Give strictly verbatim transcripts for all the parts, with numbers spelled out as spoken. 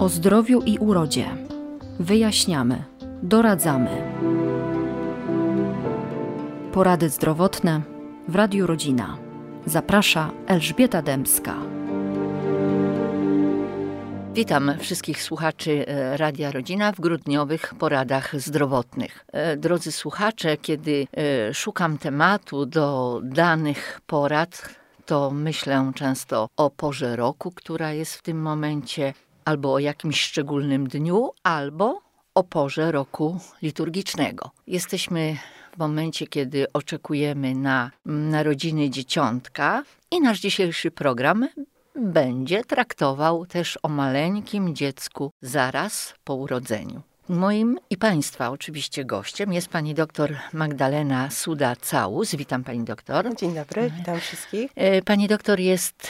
O zdrowiu i urodzie. Wyjaśniamy, doradzamy. Porady zdrowotne w Radiu Rodzina. Zaprasza Elżbieta Dębska. Witam wszystkich słuchaczy Radia Rodzina w grudniowych poradach zdrowotnych. Drodzy słuchacze, kiedy szukam tematu do danych porad, to myślę często o porze roku, która jest w tym momencie, albo o jakimś szczególnym dniu, albo o porze roku liturgicznego. Jesteśmy w momencie, kiedy oczekujemy na narodziny dzieciątka i nasz dzisiejszy program będzie traktował też o maleńkim dziecku zaraz po urodzeniu. Moim i Państwa oczywiście gościem jest pani doktor Magdalena Suda-Całus. Witam pani doktor. Dzień dobry, witam wszystkich. Pani doktor jest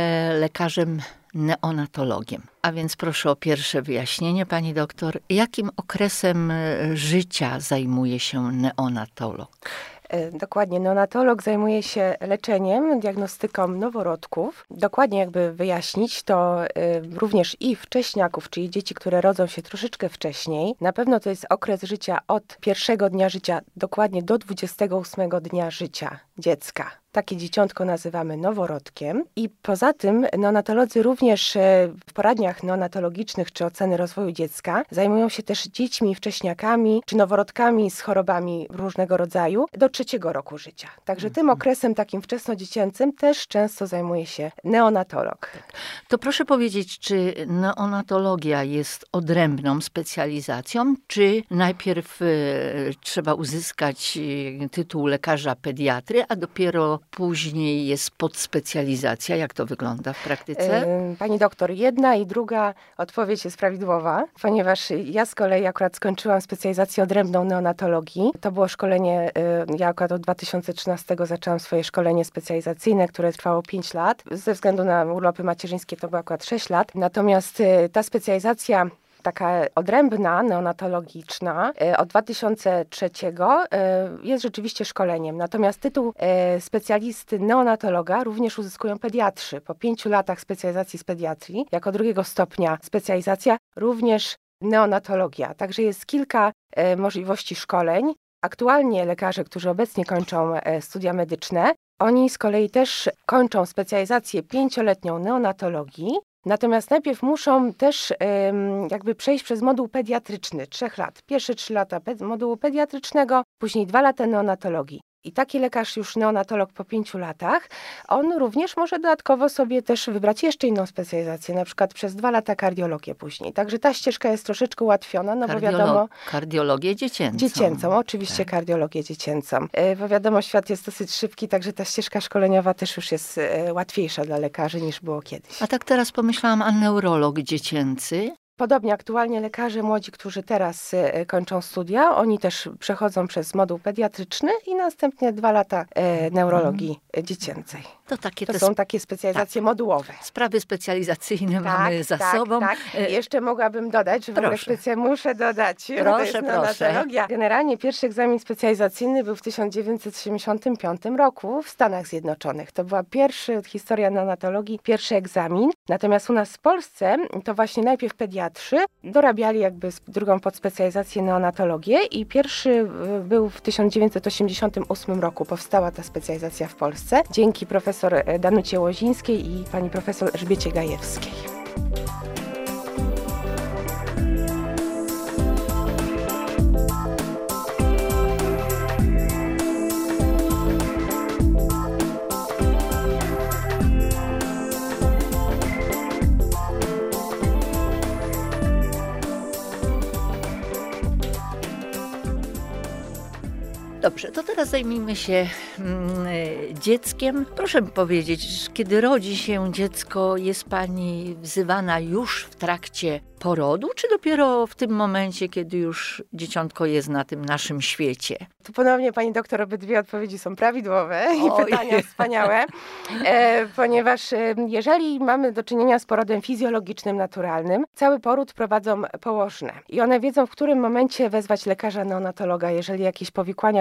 lekarzem neonatologiem. A więc proszę o pierwsze wyjaśnienie, pani doktor. Jakim okresem życia zajmuje się neonatolog? Dokładnie, neonatolog zajmuje się leczeniem, diagnostyką noworodków. Dokładnie jakby wyjaśnić, to y, również i wcześniaków, czyli dzieci, które rodzą się troszeczkę wcześniej. Na pewno to jest okres życia od pierwszego dnia życia dokładnie do dwudziestego ósmego dnia życia dziecka. Takie dzieciątko nazywamy noworodkiem i poza tym neonatolodzy również w poradniach neonatologicznych czy oceny rozwoju dziecka zajmują się też dziećmi, wcześniakami czy noworodkami z chorobami różnego rodzaju do trzeciego roku życia. Także tym okresem takim wczesnodziecięcym też często zajmuje się neonatolog. To proszę powiedzieć, czy neonatologia jest odrębną specjalizacją, czy najpierw y, trzeba uzyskać y, tytuł lekarza pediatry, a dopiero później jest podspecjalizacja. Jak to wygląda w praktyce? Pani doktor, jedna i druga odpowiedź jest prawidłowa, ponieważ ja z kolei akurat skończyłam specjalizację odrębną neonatologii. To było szkolenie, ja akurat od dwa tysiące trzynastego zaczęłam swoje szkolenie specjalizacyjne, które trwało pięć lat. Ze względu na urlopy macierzyńskie to było akurat sześć lat. Natomiast ta specjalizacja taka odrębna, neonatologiczna od dwa tysiące trzeciego jest rzeczywiście szkoleniem. Natomiast tytuł specjalisty neonatologa również uzyskują pediatrzy. Po pięciu latach specjalizacji z pediatrii, jako drugiego stopnia specjalizacja, również neonatologia. Także jest kilka możliwości szkoleń. Aktualnie lekarze, którzy obecnie kończą studia medyczne, oni z kolei też kończą specjalizację pięcioletnią neonatologii. Natomiast najpierw muszą też ym, jakby przejść przez moduł pediatryczny, trzech lat. Pierwsze trzy lata ped- modułu pediatrycznego, później dwa lata neonatologii. I taki lekarz, już neonatolog po pięciu latach, on również może dodatkowo sobie też wybrać jeszcze inną specjalizację, na przykład przez dwa lata kardiologię później. Także ta ścieżka jest troszeczkę ułatwiona, no Kardiolo- bo wiadomo... Kardiologię dziecięcą. Dziecięcą, oczywiście tak. Kardiologię dziecięcą. E, bo wiadomo, świat jest dosyć szybki, także ta ścieżka szkoleniowa też już jest e, łatwiejsza dla lekarzy niż było kiedyś. A tak teraz pomyślałam, a neurolog dziecięcy? Podobnie aktualnie lekarze młodzi, którzy teraz y, kończą studia, oni też przechodzą przez moduł pediatryczny i następnie dwa lata y, neurologii y, dziecięcej. To, takie to te są sp- takie specjalizacje tak. modułowe. Sprawy specjalizacyjne tak, mamy za tak, sobą. Tak. Jeszcze mogłabym dodać, że w ogóle specy- muszę dodać, proszę, to jest neonatologia. Generalnie pierwszy egzamin specjalizacyjny był w tysiąc dziewięćset siedemdziesiątym piątym roku w Stanach Zjednoczonych. To była pierwsza historia neonatologii, pierwszy egzamin. Natomiast u nas w Polsce to właśnie najpierw pediatrzy dorabiali jakby drugą podspecjalizację neonatologię i pierwszy był w tysiąc dziewięćset osiemdziesiątym ósmym roku. Powstała ta specjalizacja w Polsce dzięki profesor Danucie Łozińskiej i pani profesor Elżbiecie Gajewskiej. Dobrze, to teraz zajmijmy się mm, dzieckiem. Proszę mi powiedzieć, kiedy rodzi się dziecko, jest pani wzywana już w trakcie porodu, czy dopiero w tym momencie, kiedy już dzieciątko jest na tym naszym świecie? Tu ponownie, pani doktor, obydwie odpowiedzi są prawidłowe i Oj. pytania wspaniałe, e, ponieważ e, jeżeli mamy do czynienia z porodem fizjologicznym, naturalnym, cały poród prowadzą położne i one wiedzą, w którym momencie wezwać lekarza neonatologa, jeżeli jakieś powikłania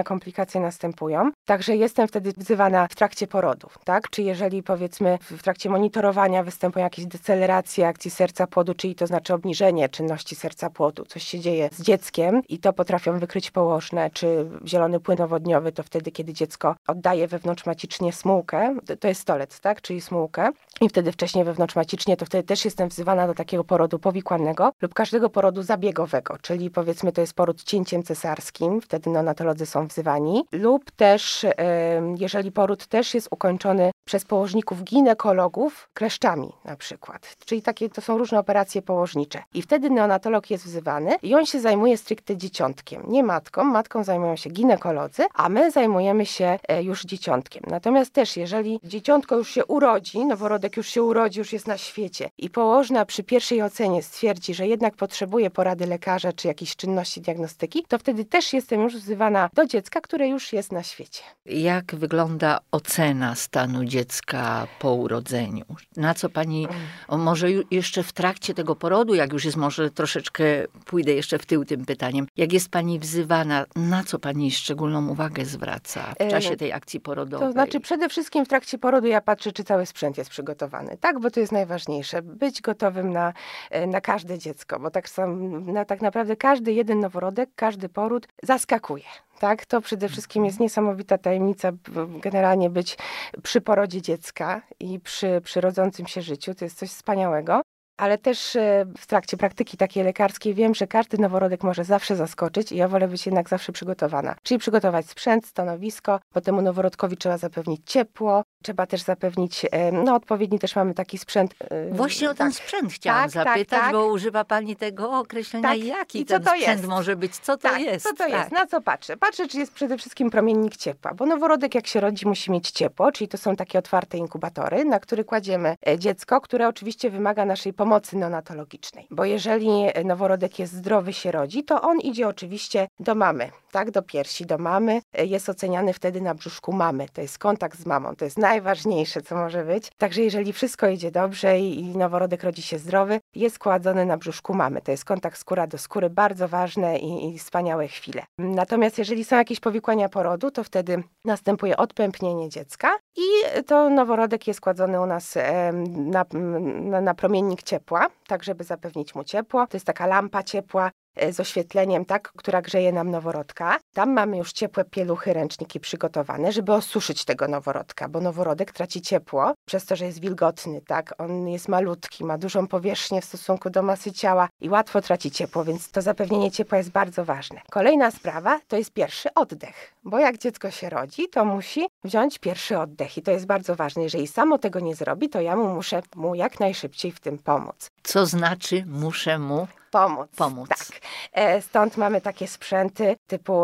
komplikacje następują. Także jestem wtedy wzywana w trakcie porodów, tak? Czy jeżeli powiedzmy w trakcie monitorowania występują jakieś deceleracje akcji serca płodu, czyli to znaczy obniżenie czynności serca płodu, coś się dzieje z dzieckiem i to potrafią wykryć położne, czy zielony płyn owodniowy, to wtedy, kiedy dziecko oddaje wewnątrzmacicznie smułkę, to jest stolec, tak? Czyli smułkę i wtedy wcześniej wewnątrzmacicznie, to wtedy też jestem wzywana do takiego porodu powikłanego lub każdego porodu zabiegowego, czyli powiedzmy to jest poród cięciem cesarskim, wtedy neonatolodzy są wzywani, lub też jeżeli poród też jest ukończony przez położników ginekologów kleszczami na przykład, czyli takie to są różne operacje położnicze i wtedy neonatolog jest wzywany i on się zajmuje stricte dzieciątkiem, nie matką, matką zajmują się ginekolodzy, a my zajmujemy się już dzieciątkiem. Natomiast też jeżeli dzieciątko już się urodzi, noworodek już się urodzi, już jest na świecie i położna przy pierwszej ocenie stwierdzi, że jednak potrzebuje porady lekarza czy jakiejś czynności diagnostyki, to wtedy też jestem już wzywana do dziecka, które już jest na świecie. Jak wygląda ocena stanu dziecka po urodzeniu? Na co pani, o może jeszcze w trakcie tego porodu, jak już jest, może troszeczkę pójdę jeszcze w tył tym pytaniem, jak jest pani wzywana, na co pani szczególną uwagę zwraca w czasie tej akcji porodowej? To znaczy przede wszystkim w trakcie porodu ja patrzę, czy cały sprzęt jest przygotowany, tak, bo to jest najważniejsze, być gotowym na, na każde dziecko, bo tak, sam, na, tak naprawdę każdy jeden noworodek, każdy poród zaskakuje. Tak, to przede wszystkim jest niesamowita tajemnica generalnie być przy porodzie dziecka i przy, przy rodzącym się życiu. To jest coś wspaniałego. Ale też w trakcie praktyki takiej lekarskiej wiem, że każdy noworodek może zawsze zaskoczyć i ja wolę być jednak zawsze przygotowana. Czyli przygotować sprzęt, stanowisko, bo temu noworodkowi trzeba zapewnić ciepło, trzeba też zapewnić, no odpowiedni też mamy taki sprzęt. Właśnie o ten tak. sprzęt chciałam tak, zapytać, tak, tak. bo używa pani tego określenia, tak. jaki I co ten to sprzęt jest? może być, co to tak, jest. co to tak. jest, na co patrzę? Patrzę, czy jest przede wszystkim promiennik ciepła, bo noworodek jak się rodzi musi mieć ciepło, czyli to są takie otwarte inkubatory, na które kładziemy dziecko, które oczywiście wymaga naszej pomocy neonatologicznej. Bo jeżeli noworodek jest zdrowy, się rodzi, to on idzie oczywiście do mamy, tak, do piersi, do mamy. Jest oceniany wtedy na brzuszku mamy. To jest kontakt z mamą, to jest najważniejsze, co może być. Także jeżeli wszystko idzie dobrze i, i noworodek rodzi się zdrowy, jest kładzony na brzuszku mamy. To jest kontakt skóra do skóry, bardzo ważne i, i wspaniałe chwile. Natomiast jeżeli są jakieś powikłania porodu, to wtedy następuje odpępnienie dziecka i to noworodek jest kładzony u nas na, na, na promiennik ciepła, tak żeby zapewnić mu ciepło. To jest taka lampa ciepła z oświetleniem, tak, która grzeje nam noworodka. Tam mamy już ciepłe pieluchy, ręczniki przygotowane, żeby osuszyć tego noworodka, bo noworodek traci ciepło przez to, że jest wilgotny, tak, on jest malutki, ma dużą powierzchnię w stosunku do masy ciała i łatwo traci ciepło, więc to zapewnienie ciepła jest bardzo ważne. Kolejna sprawa to jest pierwszy oddech, bo jak dziecko się rodzi, to musi wziąć pierwszy oddech i to jest bardzo ważne. Jeżeli samo tego nie zrobi, to ja mu muszę mu jak najszybciej w tym pomóc. Co znaczy muszę mu Pomóc. Pomóc. Tak. Stąd mamy takie sprzęty typu,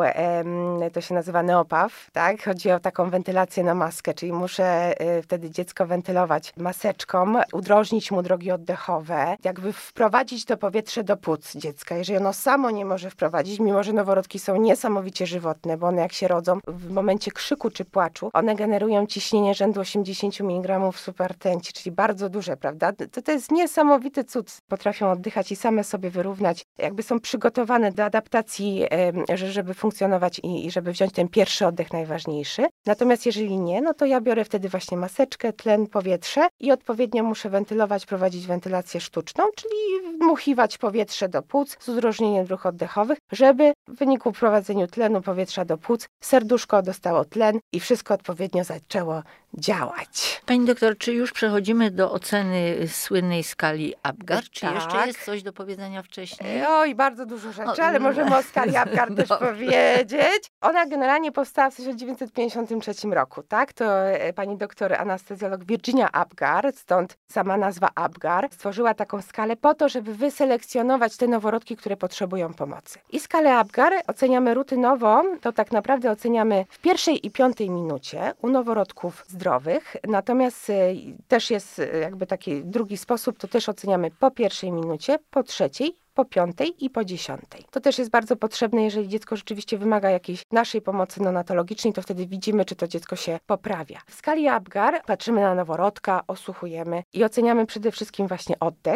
to się nazywa neopaw, tak? Chodzi o taką wentylację na maskę, czyli muszę wtedy dziecko wentylować maseczką, udrożnić mu drogi oddechowe, jakby wprowadzić to powietrze do płuc dziecka. Jeżeli ono samo nie może wprowadzić, mimo że noworodki są niesamowicie żywotne, bo one jak się rodzą, w momencie krzyku czy płaczu, one generują ciśnienie rzędu osiemdziesiąt miligramów supertenci, czyli bardzo duże, prawda? To, to jest niesamowity cud. Potrafią oddychać i same sobie wyrównać, jakby są przygotowane do adaptacji, żeby funkcjonować i żeby wziąć ten pierwszy oddech najważniejszy. Natomiast jeżeli nie, no to ja biorę wtedy właśnie maseczkę, tlen, powietrze i odpowiednio muszę wentylować, prowadzić wentylację sztuczną, czyli wmuchiwać powietrze do płuc z udrożnieniem dróg oddechowych, żeby w wyniku prowadzenia tlenu powietrza do płuc serduszko dostało tlen i wszystko odpowiednio zaczęło działać. Pani doktor, czy już przechodzimy do oceny słynnej skali Apgar? Czy tak. jeszcze jest coś do powiedzenia wcześniej? Oj, bardzo dużo rzeczy, O, ale możemy o skali Apgar też Dobrze. powiedzieć. Ona generalnie powstała w tysiąc dziewięćset pięćdziesiątym trzecim roku, tak? To pani doktor anestezjolog Virginia Apgar, stąd sama nazwa Apgar, stworzyła taką skalę po to, żeby wyselekcjonować te noworodki, które potrzebują pomocy. I skalę Apgar oceniamy rutynowo, to tak naprawdę oceniamy w pierwszej i piątej minucie u noworodków zdrowych, natomiast też jest jakby taki drugi sposób, to też oceniamy po pierwszej minucie, po trzeciej, po piątej i po dziesiątej. To też jest bardzo potrzebne, jeżeli dziecko rzeczywiście wymaga jakiejś naszej pomocy neonatologicznej, to wtedy widzimy, czy to dziecko się poprawia. W skali Apgar patrzymy na noworodka, osłuchujemy i oceniamy przede wszystkim właśnie oddech.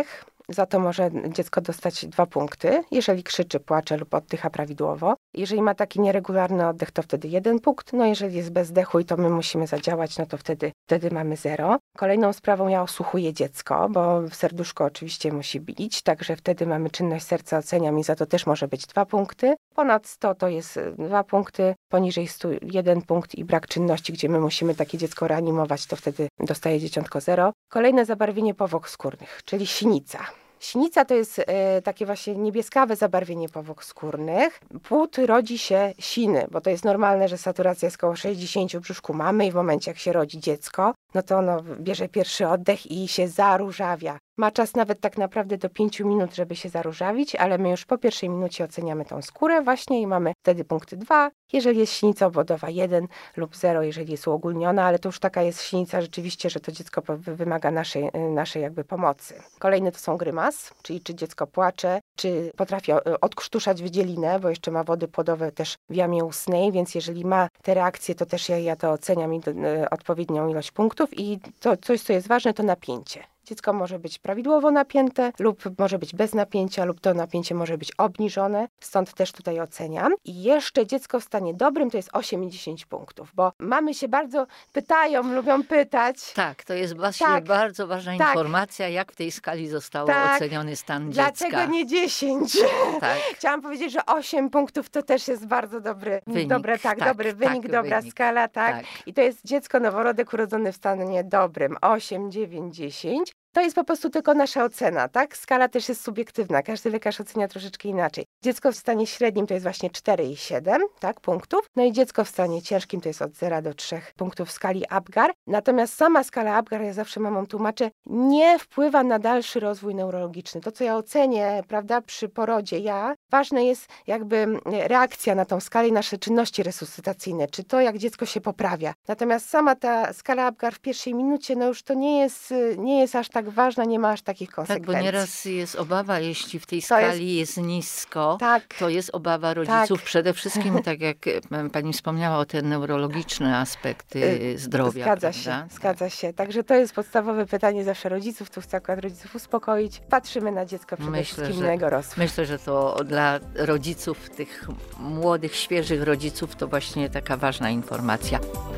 za to może dziecko dostać dwa punkty, jeżeli krzyczy, płacze lub oddycha prawidłowo. Jeżeli ma taki nieregularny oddech, to wtedy jeden punkt. No jeżeli jest bez dechu i to my musimy zadziałać, no to wtedy, wtedy mamy zero. Kolejną sprawą ja osłuchuję dziecko, bo serduszko oczywiście musi bić, także wtedy mamy czynność serca, oceniam i za to też może być dwa punkty. Ponad sto to jest dwa punkty, poniżej stu jeden punkt i brak czynności, gdzie my musimy takie dziecko reanimować, to wtedy dostaje dzieciątko zero. Kolejne zabarwienie powłok skórnych, czyli sinica. Sinica to jest e, takie właśnie niebieskawe zabarwienie powłok skórnych. Płód rodzi się siny, bo to jest normalne, że saturacja jest około sześćdziesiąt w brzuszku mamy i w momencie jak się rodzi dziecko, no to ono bierze pierwszy oddech i się zaróżawia. Ma czas nawet tak naprawdę do pięciu minut, żeby się zaróżawić, ale my już po pierwszej minucie oceniamy tą skórę właśnie i mamy wtedy punkty dwa. Jeżeli jest sinica obwodowa jeden lub zero, jeżeli jest uogólniona, ale to już taka jest sinica rzeczywiście, że to dziecko wymaga naszej, naszej jakby pomocy. Kolejny to są grymas, czyli czy dziecko płacze, czy potrafi odkrztuszać wydzielinę, bo jeszcze ma wody płodowe też w jamie ustnej, więc jeżeli ma te reakcje, to też ja, ja to oceniam i do, odpowiednią ilość punktów i to coś, co jest ważne, to napięcie. Dziecko może być prawidłowo napięte lub może być bez napięcia lub to napięcie może być obniżone, stąd też tutaj oceniam. I jeszcze dziecko w stanie dobrym to jest osiem i dziesięć punktów, bo mamy się bardzo pytają, lubią pytać. Tak, to jest właśnie tak, bardzo ważna tak, informacja, jak w tej skali został tak, oceniony stan dziecka. Dlaczego nie dziesięć? Tak. Chciałam powiedzieć, że osiem punktów to też jest bardzo dobry wynik. Dobre, tak, tak, dobry wynik, tak, dobra wynik. skala, tak. tak. I to jest dziecko, noworodek urodzony w stanie dobrym, osiem, dziewięć, dziesięć. To jest po prostu tylko nasza ocena, tak? Skala też jest subiektywna, każdy lekarz ocenia troszeczkę inaczej. Dziecko w stanie średnim to jest właśnie cztery i siedem, tak, punktów. No i dziecko w stanie ciężkim to jest od zera do trzech punktów w skali Apgar. Natomiast sama skala Apgar, ja zawsze mamom tłumaczę, nie wpływa na dalszy rozwój neurologiczny. To, co ja ocenię, prawda, przy porodzie ja, ważne jest jakby reakcja na tą skalę i nasze czynności resuscytacyjne, czy to, jak dziecko się poprawia. Natomiast sama ta skala Apgar w pierwszej minucie, no już to nie jest, nie jest aż tak ważna, nie ma aż takich konsekwencji. Tak, bo nieraz jest obawa, jeśli w tej skali jest, jest nisko, tak, to jest obawa rodziców tak. przede wszystkim, tak jak pani wspomniała, o te neurologiczne aspekty zdrowia. Zgadza prawda? się, zgadza się. Także to jest podstawowe pytanie zawsze rodziców, tu chcę akurat rodziców uspokoić. Patrzymy na dziecko przede myślę, wszystkim, na jego rozwój. Myślę, że to dla rodziców, tych młodych, świeżych rodziców, to właśnie taka ważna informacja.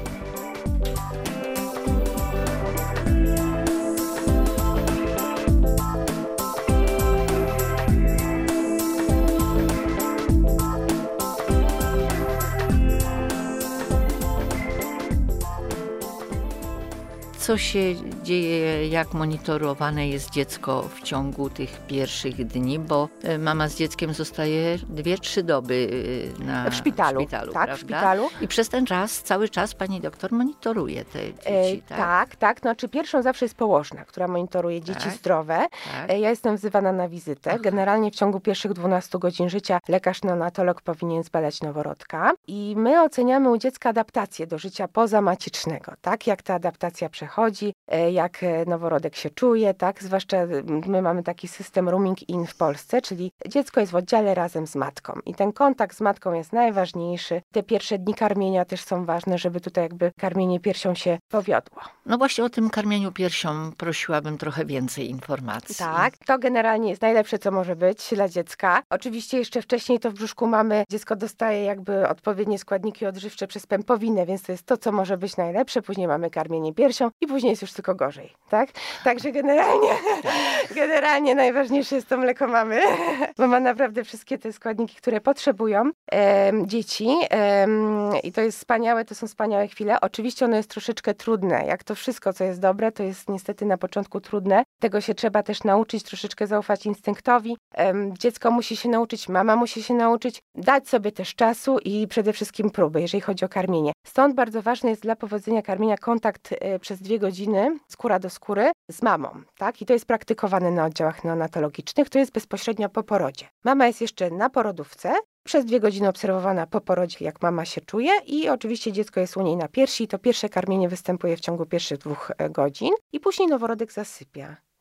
Co się dzieje, jak monitorowane jest dziecko w ciągu tych pierwszych dni, bo mama z dzieckiem zostaje dwie, trzy doby na w szpitalu, w szpitalu, tak, prawda? w szpitalu. I przez ten czas, cały czas pani doktor monitoruje te dzieci, e, tak? Tak, tak. Znaczy pierwszą zawsze jest położna, która monitoruje dzieci tak, zdrowe. Tak. Ja jestem wzywana na wizytę. Aha. Generalnie w ciągu pierwszych dwunastu godzin życia lekarz neonatolog powinien zbadać noworodka i my oceniamy u dziecka adaptację do życia pozamacicznego, tak? Jak ta adaptacja przechodzi, jak noworodek się czuje, tak? Zwłaszcza my mamy taki system rooming in w Polsce, czyli dziecko jest w oddziale razem z matką i ten kontakt z matką jest najważniejszy. Te pierwsze dni karmienia też są ważne, żeby tutaj jakby karmienie piersią się powiodło. No właśnie o tym karmieniu piersią prosiłabym trochę więcej informacji. Tak, to generalnie jest najlepsze, co może być dla dziecka. Oczywiście jeszcze wcześniej to w brzuszku mamy, dziecko dostaje jakby odpowiednie składniki odżywcze przez pępowinę, więc to jest to, co może być najlepsze. Później mamy karmienie piersią i później jest już tylko gorzej, tak? Także generalnie, generalnie najważniejsze jest to mleko mamy, bo ma naprawdę wszystkie te składniki, które potrzebują e, dzieci e, i to jest wspaniałe, to są wspaniałe chwile. Oczywiście ono jest troszeczkę trudne, jak to wszystko, co jest dobre, to jest niestety na początku trudne. Tego się trzeba też nauczyć, troszeczkę zaufać instynktowi. E, dziecko musi się nauczyć, mama musi się nauczyć, dać sobie też czasu i przede wszystkim próby, jeżeli chodzi o karmienie. Stąd bardzo ważny jest dla powodzenia karmienia kontakt e, przez dwie godziny, skóra do skóry, z mamą, tak? I to jest praktykowane na oddziałach neonatologicznych, to jest bezpośrednio po porodzie. Mama jest jeszcze na porodówce, przez dwie godziny obserwowana po porodzie, jak mama się czuje i oczywiście dziecko jest u niej na piersi. To pierwsze karmienie występuje w ciągu pierwszych dwóch godzin i później noworodek zasypia.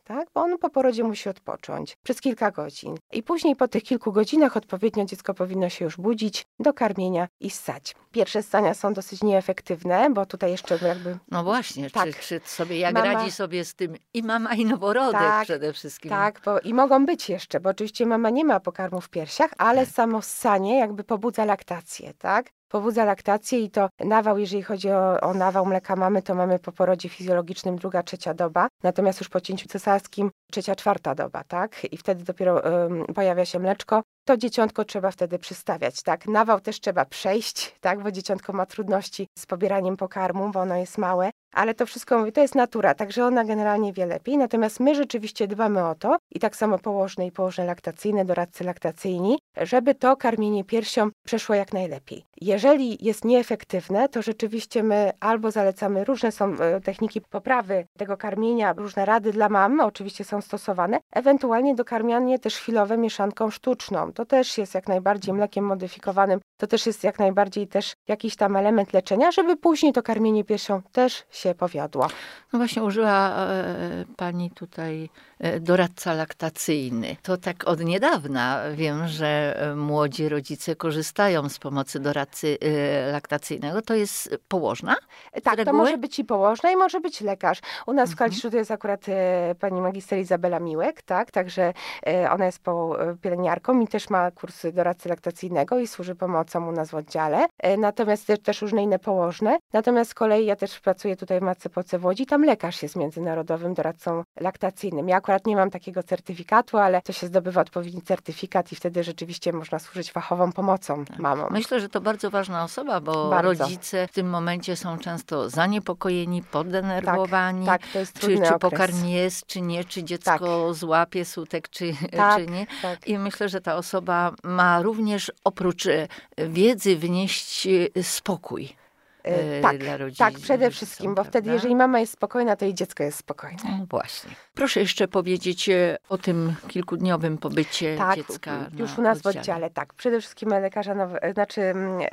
Tak? Bo on po porodzie musi odpocząć przez kilka godzin. I później po tych kilku godzinach odpowiednio dziecko powinno się już budzić do karmienia i ssać. Pierwsze ssania są dosyć nieefektywne, bo tutaj jeszcze jakby... No właśnie, tak. czy, czy sobie, jak Mama... radzi sobie z tym i mama, i noworodek tak, przede wszystkim. Tak, bo i mogą być jeszcze, bo oczywiście mama nie ma pokarmu w piersiach, ale samo ssanie jakby pobudza laktację, tak? Pobudza laktację i to nawał, jeżeli chodzi o, o nawał mleka mamy, to mamy po porodzie fizjologicznym druga, trzecia doba, natomiast już po cięciu cesarskim trzecia, czwarta doba, tak? I wtedy dopiero um, pojawia się mleczko. To dzieciątko trzeba wtedy przystawiać, tak? Nawał też trzeba przejść, tak? Bo dzieciątko ma trudności z pobieraniem pokarmu, bo ono jest małe, ale to wszystko, mówię, to jest natura, także ona generalnie wie lepiej, natomiast my rzeczywiście dbamy o to i tak samo położne i położne laktacyjne, doradcy laktacyjni, żeby to karmienie piersią przeszło jak najlepiej. Jeżeli jest nieefektywne, to rzeczywiście my albo zalecamy, różne są techniki poprawy tego karmienia, różne rady dla mam, oczywiście są stosowane, ewentualnie dokarmianie też chwilowe mieszanką sztuczną. To też jest jak najbardziej mlekiem modyfikowanym, to też jest jak najbardziej też jakiś tam element leczenia, żeby później to karmienie piersią też się powiodło. No właśnie użyła e, pani tutaj e, doradca laktacyjny. To tak od niedawna wiem, że młodzi rodzice korzystają z pomocy doradcy e, laktacyjnego. To jest położna? Tak, to może być i położna i może być lekarz. U nas w Kaliszu to jest akurat e, pani magister Izabela Miłek, tak, także e, ona jest po, e, pielęgniarką i też ma kursy doradcy laktacyjnego i służy pomocą u nas w oddziale. E, natomiast też, też różne inne położne. Natomiast z kolei ja też pracuję tutaj w Matce Polce w Łodzi, tam lekarz jest międzynarodowym doradcą laktacyjnym. Ja akurat nie mam takiego certyfikatu, ale to się zdobywa odpowiedni certyfikat i wtedy rzeczywiście można służyć fachową pomocą mamom. Myślę, że to bardzo ważna osoba, bo bardzo. rodzice w tym momencie są często zaniepokojeni, podenerwowani. Tak, tak, to jest czy, trudny czy okres. pokarm jest, czy nie, czy dziecko tak. złapie sutek, czy, tak, czy nie. Tak. I myślę, że ta osoba ma również oprócz wiedzy wnieść spokój. Yy, tak, dla rodziców, tak, przede wszystkim, bo prawda? wtedy jeżeli mama jest spokojna, to i dziecko jest spokojne. No właśnie. Proszę jeszcze powiedzieć o tym kilkudniowym pobycie tak, dziecka już na u nas oddziale. w oddziale, tak. Przede wszystkim lekarza, now, znaczy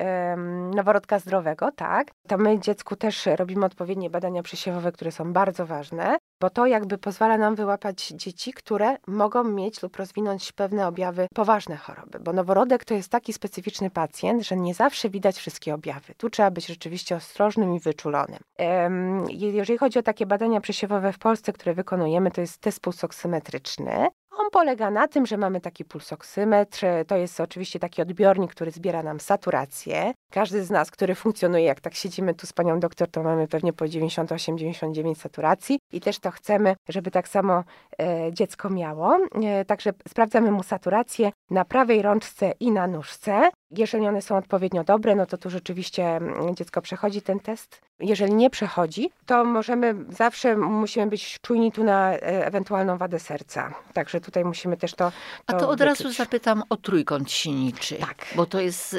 um, noworodka zdrowego, tak. To my dziecku też robimy odpowiednie badania przesiewowe, które są bardzo ważne, bo to jakby pozwala nam wyłapać dzieci, które mogą mieć lub rozwinąć pewne objawy, poważne choroby, bo noworodek to jest taki specyficzny pacjent, że nie zawsze widać wszystkie objawy. Tu trzeba być rzeczywiście ostrożnym i wyczulonym. Um, jeżeli chodzi o takie badania przesiewowe w Polsce, które wykonujemy, to jest test pulsoksymetryczny. On polega na tym, że mamy taki pulsoksymetr, to jest oczywiście taki odbiornik, który zbiera nam saturację. Każdy z nas, który funkcjonuje, jak tak siedzimy tu z panią doktor, to mamy pewnie po dziewięćdziesiąt osiem dziewięćdziesiąt dziewięć saturacji i też to chcemy, żeby tak samo e, dziecko miało. E, także sprawdzamy mu saturację na prawej rączce i na nóżce. Jeżeli one są odpowiednio dobre, no to tu rzeczywiście dziecko przechodzi ten test. Jeżeli nie przechodzi, to możemy, zawsze musimy być czujni tu na e, ewentualną wadę serca. Także tutaj musimy też to, to A to od wyczuć. razu zapytam o trójkąt siniczy. Tak. Bo to jest,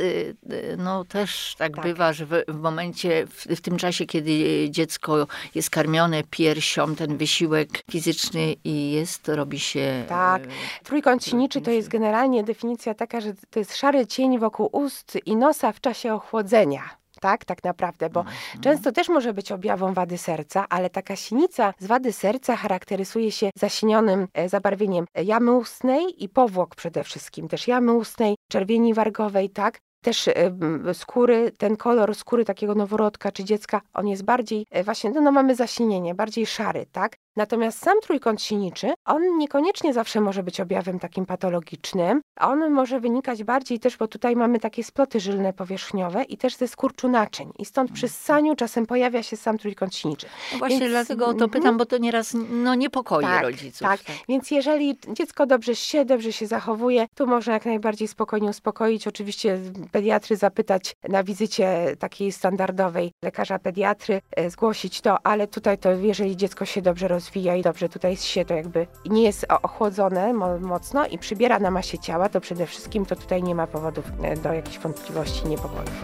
no też tak, Tak. bywa, że w, w momencie, w, w tym czasie, kiedy dziecko jest karmione piersią, ten wysiłek fizyczny i jest, robi się... Tak. Trójkąt siniczy to jest generalnie definicja taka, że to jest szary cień wokół ust i nosa w czasie ochłodzenia. Tak, tak naprawdę, bo Mhm. często też może być objawą wady serca, ale taka sinica z wady serca charakteryzuje się zasienionym e, zabarwieniem jamy ustnej i powłok przede wszystkim, też jamy ustnej, czerwieni wargowej, tak. Też y, skóry, ten kolor skóry takiego noworodka czy dziecka, on jest bardziej, y, właśnie, no, no mamy zasinienie, bardziej szary, tak? Natomiast sam trójkąt siniczy, on niekoniecznie zawsze może być objawem takim patologicznym. On może wynikać bardziej też, bo tutaj mamy takie sploty żylne powierzchniowe i też ze skurczu naczyń. I stąd przy ssaniu czasem pojawia się sam trójkąt siniczy. No właśnie Więc- dlatego o to mhm. pytam, bo to nieraz no, niepokoi Tak, rodziców. tak. Więc jeżeli dziecko dobrze się, dobrze się zachowuje, to można jak najbardziej spokojnie uspokoić. Oczywiście pediatry zapytać na wizycie takiej standardowej lekarza pediatry, e, zgłosić to, ale tutaj to jeżeli dziecko się dobrze rozwija i dobrze tutaj się to jakby nie jest o- ochłodzone mo- mocno i przybiera na masie ciała, to przede wszystkim to tutaj nie ma powodów e, do jakichś wątpliwości, niepokojów.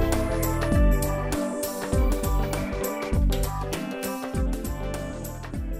Co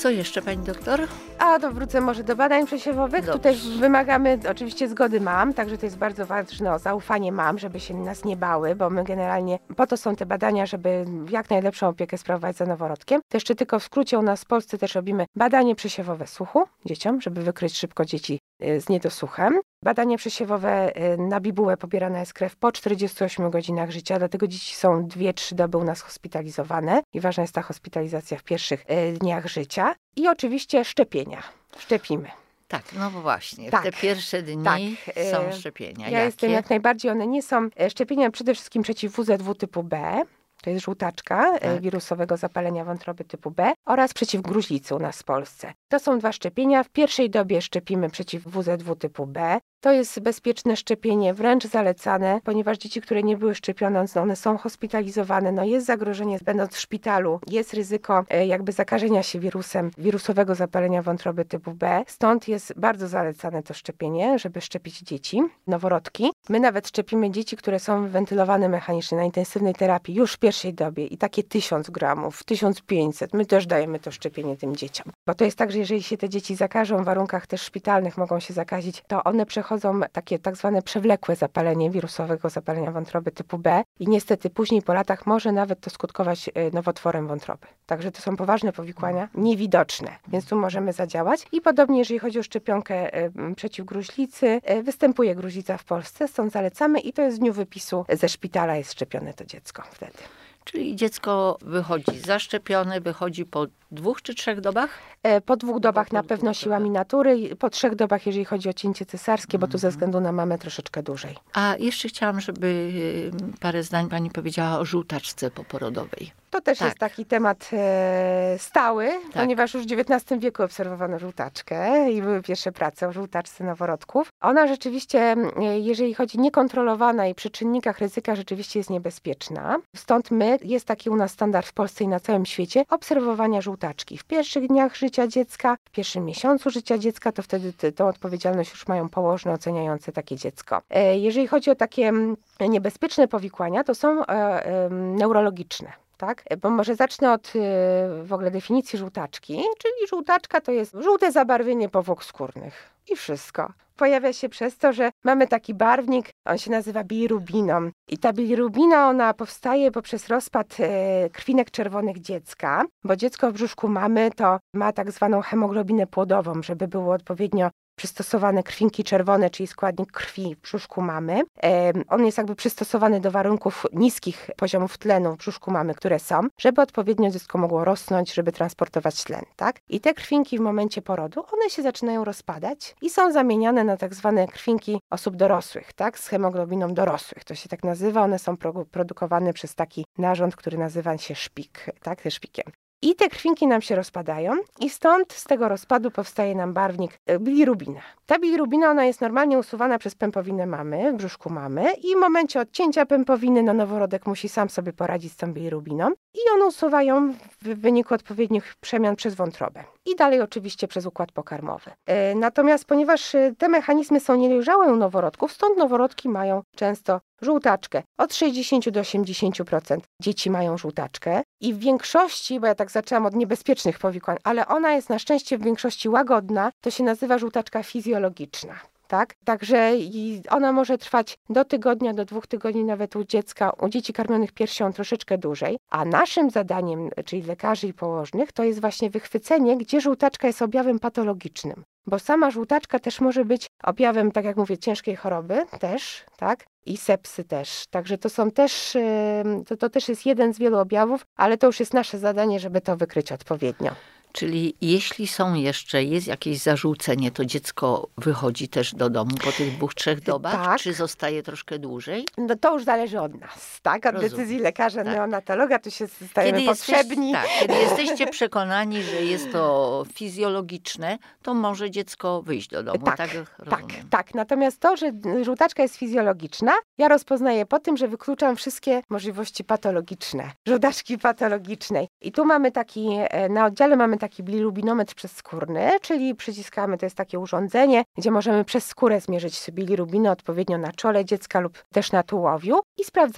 Co jeszcze, pani doktor? A to wrócę może do badań przesiewowych. Dobrze. Tutaj wymagamy oczywiście zgody mam, także to jest bardzo ważne, o zaufanie mam, żeby się nas nie bały, bo my generalnie po to są te badania, żeby jak najlepszą opiekę sprawować za noworodkiem. To jeszcze tylko w skrócie u nas w Polsce też robimy badanie przesiewowe słuchu dzieciom, żeby wykryć szybko dzieci z niedosłuchem. Badanie przesiewowe na bibułę pobierana jest krew po czterdziestu ośmiu godzinach życia, dlatego dzieci są dwie trzy doby u nas hospitalizowane i ważna jest ta hospitalizacja w pierwszych dniach życia. I oczywiście szczepienia. Szczepimy. Tak, no właśnie. Tak, w te pierwsze dni tak. są szczepienia. Ja Jakie? jestem jak najbardziej, one nie są szczepienia przede wszystkim przeciw W Z W typu B. To jest żółtaczka Tak. wirusowego zapalenia wątroby typu B oraz przeciw gruźlicy u nas w Polsce. To są dwa szczepienia. W pierwszej dobie szczepimy przeciw W Z W typu B. To jest bezpieczne szczepienie, wręcz zalecane, ponieważ dzieci, które nie były szczepione, one są hospitalizowane, no jest zagrożenie, będąc w szpitalu, jest ryzyko e, jakby zakażenia się wirusem wirusowego zapalenia wątroby typu B. Stąd jest bardzo zalecane to szczepienie, żeby szczepić dzieci, noworodki. My nawet szczepimy dzieci, które są wentylowane mechanicznie na intensywnej terapii już w pierwszej dobie i takie tysiąc gramów, tysiąc pięćset. My też dajemy to szczepienie tym dzieciom. Bo to jest tak, że jeżeli się te dzieci zakażą w warunkach też szpitalnych, mogą się zakazić, to one przechodzą takie tak zwane przewlekłe zapalenie wirusowego zapalenia wątroby typu B i niestety później po latach może nawet to skutkować nowotworem wątroby. Także to są poważne powikłania, niewidoczne, więc tu możemy zadziałać. I podobnie jeżeli chodzi o szczepionkę przeciw gruźlicy, występuje gruźlica w Polsce, stąd zalecamy i to jest w dniu wypisu ze szpitala jest szczepione to dziecko wtedy. Czyli dziecko wychodzi zaszczepione, wychodzi po dwóch czy trzech dobach? Po dwóch dobach po na dwóch pewno dobach. siłami natury, po trzech dobach, jeżeli chodzi o cięcie cesarskie, bo tu ze względu na mamę troszeczkę dłużej. A jeszcze chciałam, żeby parę zdań pani powiedziała o żółtaczce poporodowej. To też Tak. jest taki temat e, stały, Tak. ponieważ już w dziewiętnastym wieku obserwowano żółtaczkę i były pierwsze prace o żółtaczce noworodków. Ona rzeczywiście, e, jeżeli chodzi niekontrolowana i przy czynnikach ryzyka, rzeczywiście jest niebezpieczna. Stąd my, jest taki u nas standard w Polsce i na całym świecie, obserwowania żółtaczki. W pierwszych dniach życia dziecka, w pierwszym miesiącu życia dziecka, to wtedy ty, tą odpowiedzialność już mają położne oceniające takie dziecko. E, jeżeli chodzi o takie m, niebezpieczne powikłania, to są e, e, neurologiczne. Tak? Bo może zacznę od y, w ogóle definicji żółtaczki, czyli żółtaczka to jest żółte zabarwienie powłok skórnych i wszystko. Pojawia się przez to, że mamy taki barwnik, on się nazywa bilirubiną. I ta bilirubina, ona powstaje poprzez rozpad e, krwinek czerwonych dziecka, bo dziecko w brzuszku mamy to ma tak zwaną hemoglobinę płodową, żeby było odpowiednio przystosowane krwinki czerwone, czyli składnik krwi w brzuszku mamy. E, on jest jakby przystosowany do warunków niskich poziomów tlenu w brzuszku mamy, które są, żeby odpowiednio dziecko mogło rosnąć, żeby transportować tlen, tak? I te krwinki w momencie porodu, one się zaczynają rozpadać i są zamieniane na tak zwane krwinki osób dorosłych, tak? Z hemoglobiną dorosłych. To się tak nazywa. One są pro- produkowane przez taki narząd, który nazywa się szpik, tak? Szpikiem. I te krwinki nam się rozpadają i stąd z tego rozpadu powstaje nam barwnik bilirubina. Ta bilirubina, ona jest normalnie usuwana przez pępowinę mamy, w brzuszku mamy i w momencie odcięcia pępowiny, no noworodek musi sam sobie poradzić z tą bilirubiną i one usuwają w wyniku odpowiednich przemian przez wątrobę. I dalej oczywiście przez układ pokarmowy. E, natomiast ponieważ te mechanizmy są niedojrzałe u noworodków, stąd noworodki mają często żółtaczkę. Od sześćdziesiąt do osiemdziesięciu procent dzieci mają żółtaczkę i w większości, bo ja tak zaczęłam od niebezpiecznych powikłań, ale ona jest na szczęście w większości łagodna, to się nazywa żółtaczka fizjologiczna. Tak? Także i ona może trwać do tygodnia, do dwóch tygodni nawet u dziecka, u dzieci karmionych piersią troszeczkę dłużej. A naszym zadaniem, czyli lekarzy i położnych, to jest właśnie wychwycenie, gdzie żółtaczka jest objawem patologicznym. Bo sama żółtaczka też może być objawem, tak jak mówię, ciężkiej choroby też, tak? I sepsy też. Także to są też, to, to też jest jeden z wielu objawów, ale to już jest nasze zadanie, żeby to wykryć odpowiednio. Czyli jeśli są jeszcze, jest jakieś zarzucenie, to dziecko wychodzi też do domu po tych dwóch, trzech dobach? Tak. Czy zostaje troszkę dłużej? No to już zależy od nas, tak? Od Rozumiem. decyzji lekarza, Tak. neonatologa, tu się stajemy Kiedy potrzebni. Jesteś, tak, kiedy jesteście przekonani, że jest to fizjologiczne, to może dziecko wyjść do domu, tak, Tak, tak tak, rozumiem. tak. Natomiast to, że żółtaczka jest fizjologiczna, ja rozpoznaję po tym, że wykluczam wszystkie możliwości patologiczne, żółtaczki patologicznej. I tu mamy taki, na oddziale mamy taki bilirubinometr przezskórny, czyli przyciskamy, to jest takie urządzenie, gdzie możemy przez skórę zmierzyć bilirubinę odpowiednio na czole dziecka lub też na tułowiu i sprawdzamy.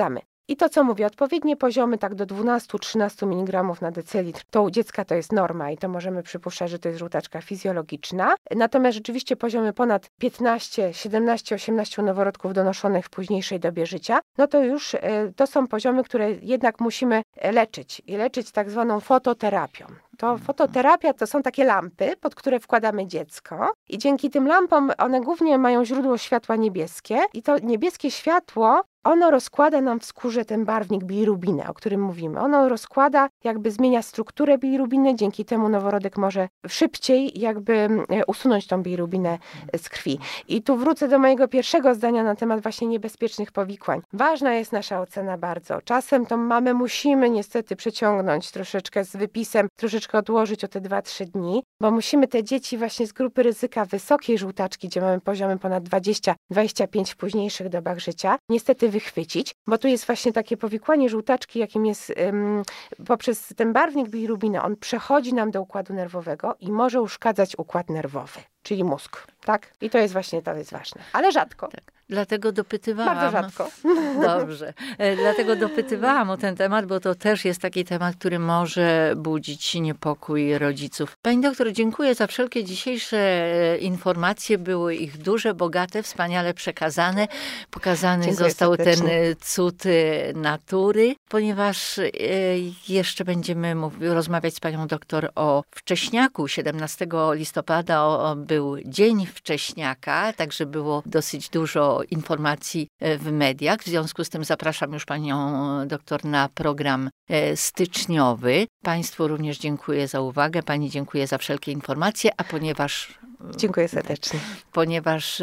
I to, co mówię, odpowiednie poziomy tak do dwanaście do trzynastu miligramów na decylitr, to u dziecka to jest norma i to możemy przypuszczać, że to jest żółtaczka fizjologiczna. Natomiast rzeczywiście poziomy ponad piętnaście, siedemnaście, osiemnaście noworodków donoszonych w późniejszej dobie życia, no to już to są poziomy, które jednak musimy leczyć i leczyć tak zwaną fototerapią. To fototerapia to są takie lampy, pod które wkładamy dziecko i dzięki tym lampom one głównie mają źródło światła niebieskie i to niebieskie światło ono rozkłada nam w skórze ten barwnik bilirubinę, o którym mówimy. Ono rozkłada, jakby zmienia strukturę bilirubiny, dzięki temu noworodek może szybciej jakby usunąć tą bilirubinę z krwi. I tu wrócę do mojego pierwszego zdania na temat właśnie niebezpiecznych powikłań. Ważna jest nasza ocena bardzo. Czasem tą mamę musimy niestety przeciągnąć troszeczkę z wypisem, troszeczkę odłożyć o te dwa trzy dni, bo musimy te dzieci właśnie z grupy ryzyka wysokiej żółtaczki, gdzie mamy poziomy ponad dwadzieścia do dwudziestu pięciu w późniejszych dobach życia, niestety wychwycić, bo tu jest właśnie takie powikłanie żółtaczki, jakim jest um, poprzez ten barwnik bilirubiny, on przechodzi nam do układu nerwowego i może uszkadzać układ nerwowy, czyli mózg, tak? I to jest właśnie, to jest ważne, ale rzadko. Tak. Dlatego dopytywałam. Bardzo rzadko. Dobrze. Dlatego dopytywałam o ten temat, bo to też jest taki temat, który może budzić niepokój rodziców. Pani doktor, dziękuję za wszelkie dzisiejsze informacje. Były ich duże, bogate, wspaniale przekazane. Pokazany dziękuję został serdecznie. Ten cud natury, ponieważ jeszcze będziemy mówić, rozmawiać z panią doktor o wcześniaku. siedemnastego listopada był Dzień Wcześniaka, także było dosyć dużo informacji w mediach. W związku z tym zapraszam już panią doktor na program styczniowy. Państwu również dziękuję za uwagę. Pani dziękuję za wszelkie informacje, a ponieważ... Dziękuję serdecznie. Ponieważ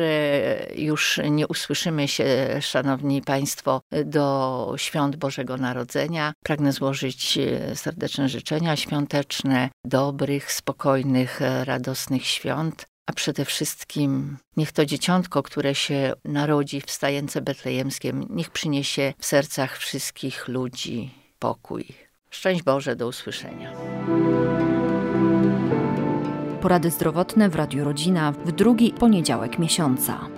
już nie usłyszymy się, szanowni państwo, do świąt Bożego Narodzenia, pragnę złożyć serdeczne życzenia świąteczne, dobrych, spokojnych, radosnych świąt. A przede wszystkim niech to dzieciątko, które się narodzi w stajence betlejemskim, niech przyniesie w sercach wszystkich ludzi pokój. Szczęść Boże, do usłyszenia. Porady zdrowotne w Radiu Rodzina w drugi poniedziałek miesiąca.